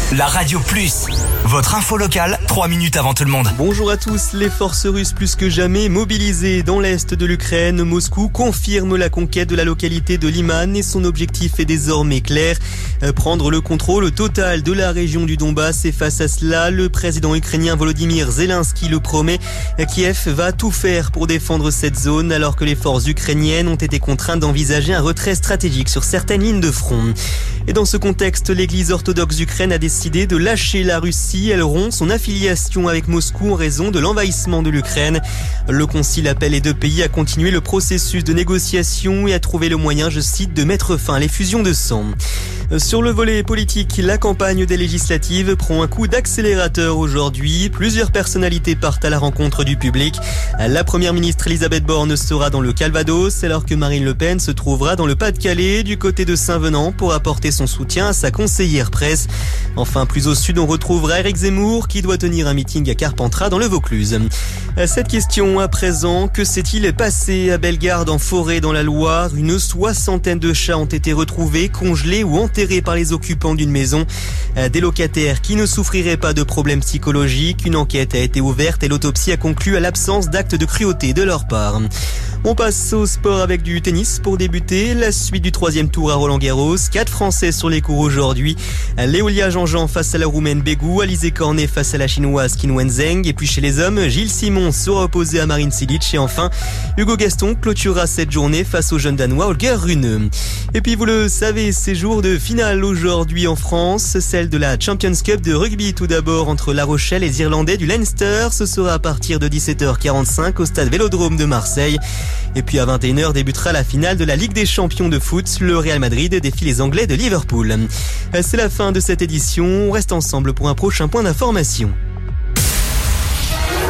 La Radio Plus, votre info locale, 3 minutes avant tout le monde. Bonjour à tous, les forces russes plus que jamais mobilisées dans l'est de l'Ukraine. Moscou confirme la conquête de la localité de Liman et son objectif est désormais clair, prendre le contrôle total de la région du Donbass. Et face à cela, le président ukrainien Volodymyr Zelensky le promet, Kiev va tout faire pour défendre cette zone alors que les forces ukrainiennes ont été contraintes d'envisager un retrait stratégique sur certaines lignes de front. Et dans ce contexte, l'église orthodoxe d'Ukraine a décidé de lâcher la Russie. Elle rompt son affiliation avec Moscou en raison de l'envahissement de l'Ukraine. Le concile appelle les deux pays à continuer le processus de négociation et à trouver le moyen, je cite, de mettre fin à l'effusion de sang. Sur le volet politique, la campagne des législatives prend un coup d'accélérateur aujourd'hui. Plusieurs personnalités partent à la rencontre du public. La première ministre Elisabeth Borne sera dans le Calvados, alors que Marine Le Pen se trouvera dans le Pas-de-Calais, du côté de Saint-Venant, pour apporter son soutien à sa conseillère presse. Enfin, plus au sud, on retrouvera Éric Zemmour, qui doit tenir un meeting à Carpentras, dans le Vaucluse. Cette question à présent, que s'est-il passé à Bellegarde en forêt dans la Loire? Une 60aine de chats ont été retrouvés, congelés ou enterrés par les occupants d'une maison. Des locataires qui ne souffriraient pas de problèmes psychologiques. Une enquête a été ouverte et l'autopsie a conclu à l'absence d'actes de cruauté de leur part. On passe au sport avec du tennis pour débuter. La suite du 3e tour à Roland-Garros. 4 Français sur les cours aujourd'hui. Léolia Jean-Jean face à la Roumaine Begu, Alizé Cornet face à la Chinoise Qin Wenzheng. Et puis chez les hommes, Gilles Simon sera opposé à Marin Cilic. Et enfin, Hugo Gaston clôturera cette journée face au jeune Danois Holger Rune. Et puis vous le savez, c'est jour de finale aujourd'hui en France. Celle de la Champions Cup de rugby tout d'abord entre La Rochelle et les Irlandais du Leinster. Ce sera à partir de 17h45 au stade Vélodrome de Marseille. Et puis à 21h débutera la finale de la Ligue des Champions de foot. Le Real Madrid défie les Anglais de Liverpool. C'est la fin de cette édition. On reste ensemble pour un prochain point d'information.